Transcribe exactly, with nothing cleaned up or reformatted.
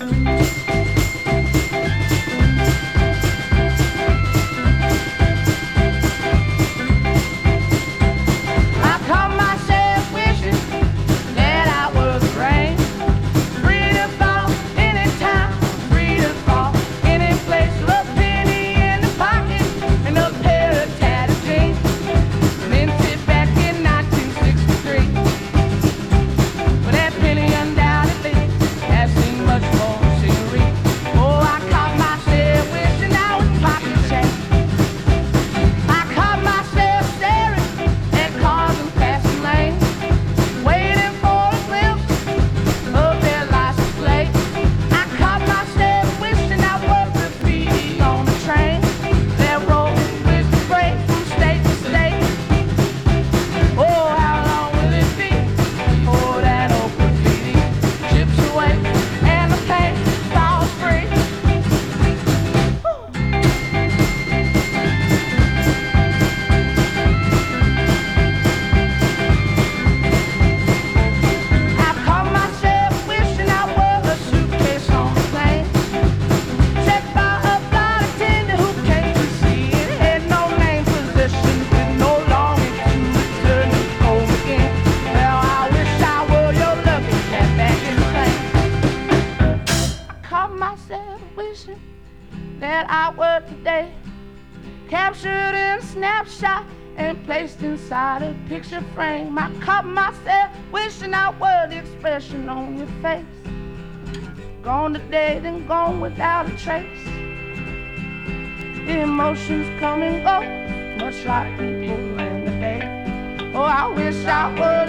That I were today, captured in a snapshot and placed inside a picture frame. I caught myself wishing I were the expression on your face. Gone today, then gone without a trace. The emotions come and go, much like people in the day. Oh, I wish I were